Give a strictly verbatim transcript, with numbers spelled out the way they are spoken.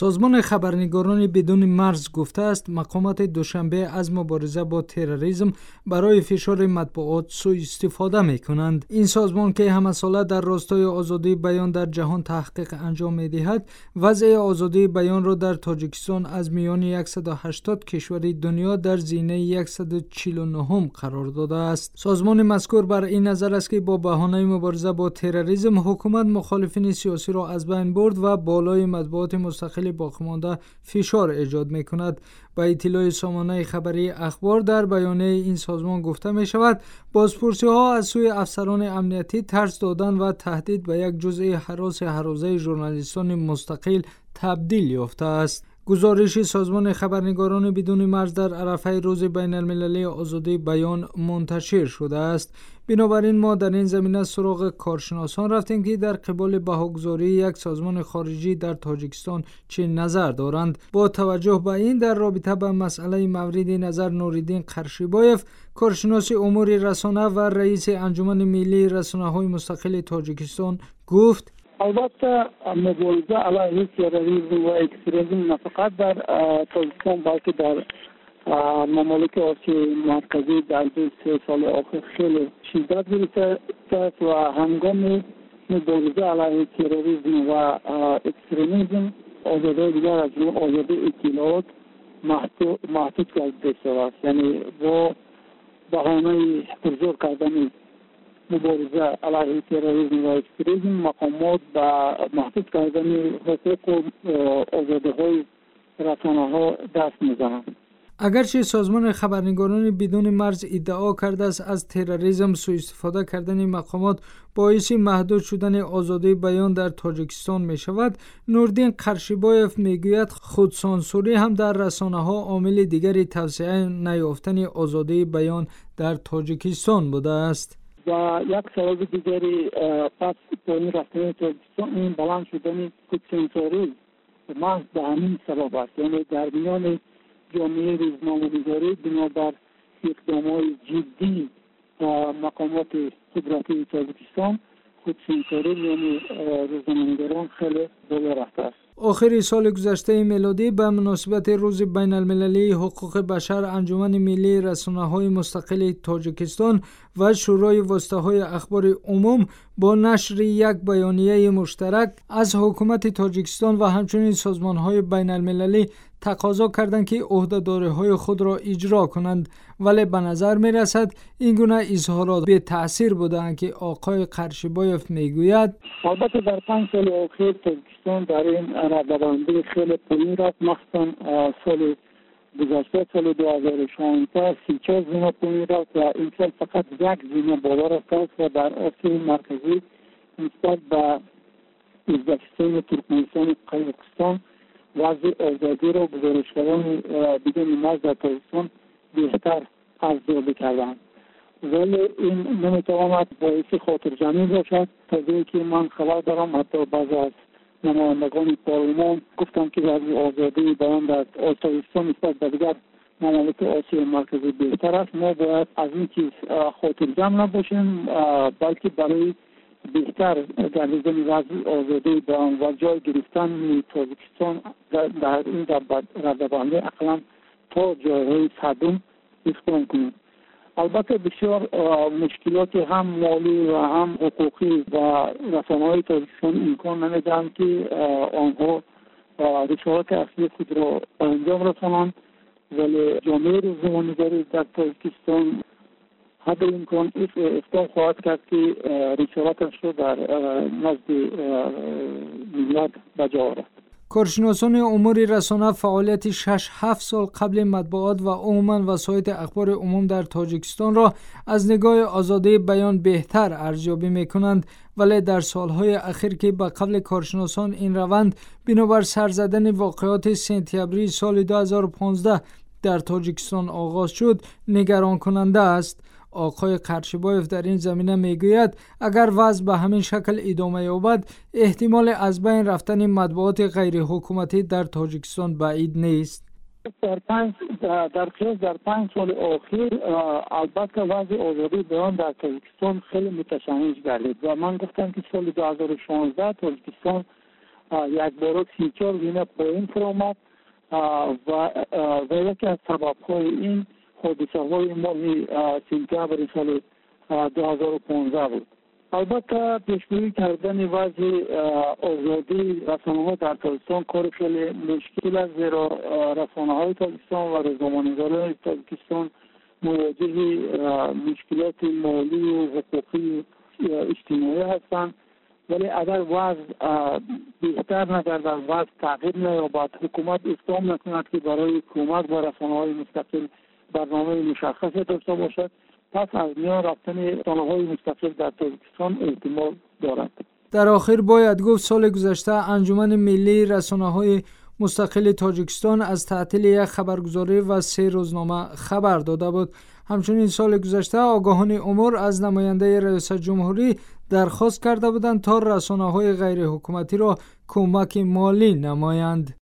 سازمان خبرنگاران بدون مرز گفته است مقامات دوشنبه از مبارزه با تروریسم برای فشار مطبوعات سوء استفاده می کنند. این سازمان که همه ساله در راستای آزادی بیان در جهان تحقیق انجام می دهد، وضع آزادی بیان را در تاجیکستان از میان صد و هشتاد کشور دنیا در زینه صد و چهل و نه قرار داده است. سازمان مذکور بر این نظر است که با بهانه مبارزه با تروریسم حکومت مخالفین سیاسی را از بین برد و بالای مطبوعات مستقل باقیمانده فشار ایجاد می کند. با اطلاع سامانه خبری اخبار در بیانیه این سازمان گفته می شود بازپرسی ها از سوی افسران امنیتی ترس دادن و تهدید به یک جزء هراس هر روزه ژورنالیستان مستقل تبدیل یافته است. گزارش سازمان خبرنگاران بدون مرز در عرفه روز بین المللی آزادی بیان منتشر شده است. بنابراین ما در این زمینه سراغ کارشناسان رفتیم که در قبال بهاگذاری یک سازمان خارجی در تاجیکستان چه نظر دارند. با توجه به این در رابطه با مسئله مورد نظر نوریدین قرشیبایف، کارشناس امور رسانه و رئیس انجمن ملی رسانه‌های مستقل تاجیکستان گفت: البته مبارزه علیه تروریسم و اکستریمیسم نه فقط در تاجیکستان بلکه در ممالک آسیای مرکزی در دو سه سال اخیر خیلی شدت گرفته است و هنگام مبارزه علیه تروریسم و اکستریمیسم آزادی دیگر از آزادی اطلاعات محدود کرده شده است. یعنی با بهانه بزرگ کردن مبارزه علیه تروریسم و اکستریمیسم مقامات با محدود کردن حقوق و آزادی‌های رسانه‌ها دست می‌زنند. اگرچه سازمان خبرنگاران بدون مرز ادعا کرده است از تروریسم سوء استفاده کردن مقامات باعث محدود شدن آزادی بیان در تاجیکستان می شود، نوردین قرشیبایف می گوید خودسانسوری هم در رسانه ها عامل دیگری توسعه نیافتن آزادی بیان در تاجیکستان بوده است. و یک سبب دیگری پس پایین رفتن تاجیکستان این بلند شدن خودسانسوری محض به همین سبب است. یعنی در میان جامعه روزنامه‌نگاری بنابر اقدامات جدی مقامات قدرتی تاجیکستان خودسانسوری یعنی روزنامه‌نگاران خیلی بالا رفته است. آخر سال گذشته میلادی به مناسبت روز بین المللی حقوق بشر، انجمن ملی رسانه‌های مستقل تاجیکستان و شورای واسطه‌های اخبار عموم با نشر یک بیانیه مشترک از حکومت تاجیکستان و همچنین سازمان‌های بین المللی تقاضا کردند که عهده‌داری‌های خود را اجرا کنند، ولی به نظر می‌رسد این گونه اظهارات بی تأثیر بودند که آقای قرشیبایف میگوید البته در پنج سال اخیر تاجیکستان در این روند خیلی پایین رفت. مخصوصا سال گذشته سال دو هزار و شانزده سی و چهار زینه پایین رفت و این سال فقط یک زینه بالا رفته و در آسیای مرکزی نسبت به ازبکستان و ترکمنستان و قزاقستان وضع آزادی را گزارشگران بدون مرز در تاجیکستان بهتر ارزیابی کردند. ولی این نمیتواند باعث خاطرجمعی باشد. تا جایی که من خبر دارم حتی بعضی از نمایندگان پارلمان گفتند که وضع آزادی بیان در تاجیکستان نسبت به دیگر ممالک آسیای مرکزی بهتر است. ما باید از این چیز خاطرجمع نباشیم، بلکه برای بهتر گردیدن وضع آزادی بیان و جای گرفتن تاجیکستان در این رده‌بندی اقلا تا جایهای صدم اقدام کنیم. البته بسیار مشکلات هم مالی و هم حقوقی و رسانه‌های تاجیکستان امکان نمیدهند که آنها رسالت اصلی خود را به انجام رسانند، ولی جامعه روزنامه‌نگاری در تاجیکستان حد امکان اقدام خواهد کرد که رسالتش را در نزد ملت بجا آورد. کارشناسان امور رسانه فعالیت شش هفت سال قبل مطبوعات و عموما وسایط اخبار عموم در تاجیکستان را از نگاه آزادی بیان بهتر ارزیابی می‌کنند، ولی در سالهای اخیر که به قول کارشناسان این روند بنابر سر زدن واقعات سپتامبری سال دو هزار و پانزده در تاجیکستان آغاز شد نگران کننده است. آقای قرشیبایف در این زمینه میگوید اگر وضع به همین شکل ادامه یابد احتمال از بین رفتن مطبوعات غیر حکومتی در تاجیکستان بعید نیست. در پنج در قیاس در پنج سال اخیر البته وضع آزادی بیان در تاجیکستان خیلی متشنج گردید و من گفتم که سال دو هزار و شانزده تاجیکستان یک بار سی چهار گونه پایین فرامد و و یکی از سبب‌های این حادثه های ماه سپتامبر سال دو هزار و پانزده بود. البته پیشگویی کردن وضع آزادی رسانه‌ها در تاجیکستان کار خیلی مشکل است، زیرا رسانه‌های تاجیکستان و روزنامه‌نگاران تاجیکستان مواجه مشکلات مالی و حقوقی اجتماعی هستند، ولی اگر وضع بهتر نگردد، وضع تغییر نیابد، حکومت اقدام نکند که برای کمک به رسانه‌های مستقل برنامه مشخصی داشته باشد، پس از میان رفتن رسانه‌های مستقل در تاجیکستان احتمال دارد. در آخر باید گفت سال گذشته انجمن ملی رسانه‌های مستقل تاجیکستان از تعطیل یک خبرگزاری و سه روزنامه خبر داده بود. همچنین سال گذشته آگاهان امور از نماینده رئیس جمهوری درخواست کرده بودند تا رسانه‌های غیر حکومتی را کمک مالی نمایند.